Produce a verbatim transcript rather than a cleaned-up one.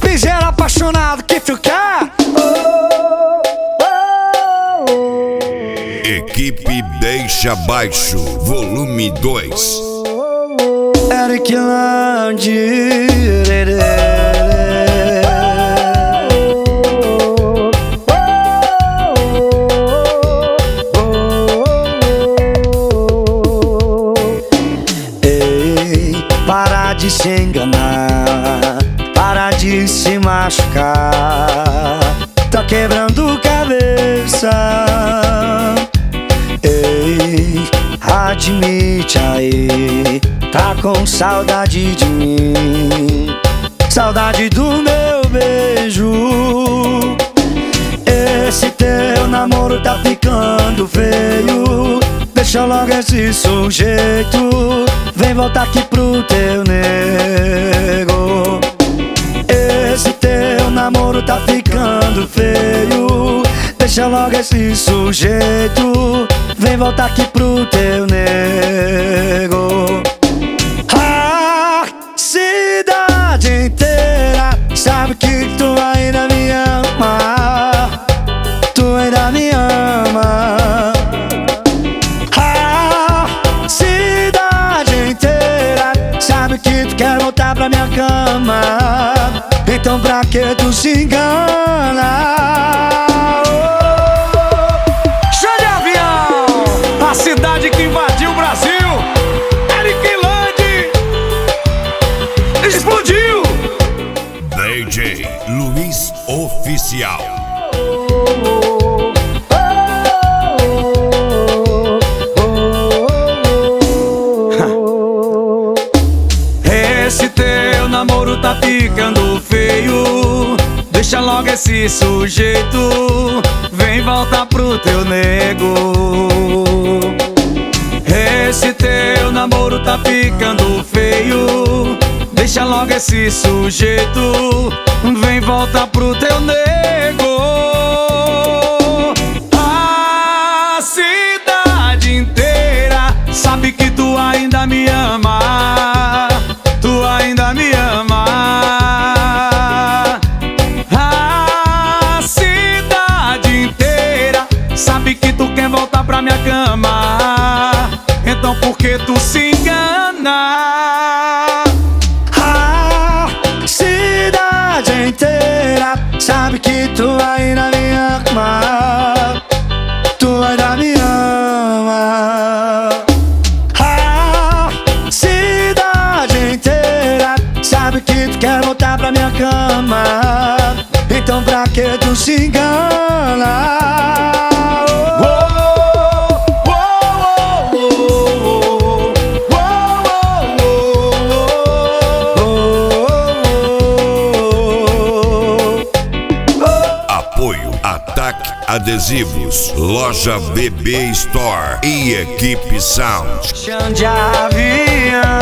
ligeiro apaixonado que tu quer. Equipe Deixa Baixo, volume dois. Eric Land. Ei, para de se enganar, para de se machucar, tá quebrando cabeça. Ei, admite aí, tá com saudade de mim, saudade do meu beijo. Esse teu namoro tá ficando feio, deixa logo esse sujeito, vem voltar aqui pro teu nego. Esse teu namoro tá ficando feio, deixa logo esse sujeito, vem voltar aqui pro teu nego. A cidade inteira sabe que tu ainda me ama, tu ainda me ama. A cidade inteira sabe que tu quer voltar pra minha cama, então pra que tu se engana? A cidade que invadiu o Brasil, Eric Land, explodiu. D J Luiz Oficial. Esse teu namoro tá ficando feio, deixa logo esse sujeito, vem voltar pro teu nego. Esse teu namoro tá ficando feio, deixa logo esse sujeito, vem voltar pro teu nego. A cidade inteira sabe que tu ainda me ama, tu ainda me ama. A cidade inteira sabe que tu quer voltar pra minha cama, então por que tu se engana? A cidade inteira sabe que tu ainda me ama, tu ainda me ama. A cidade inteira sabe que tu quer voltar pra minha cama, então pra que tu se engana? Ataque Adesivos, Loja B B Store e Equipe Sound. Chão de avião.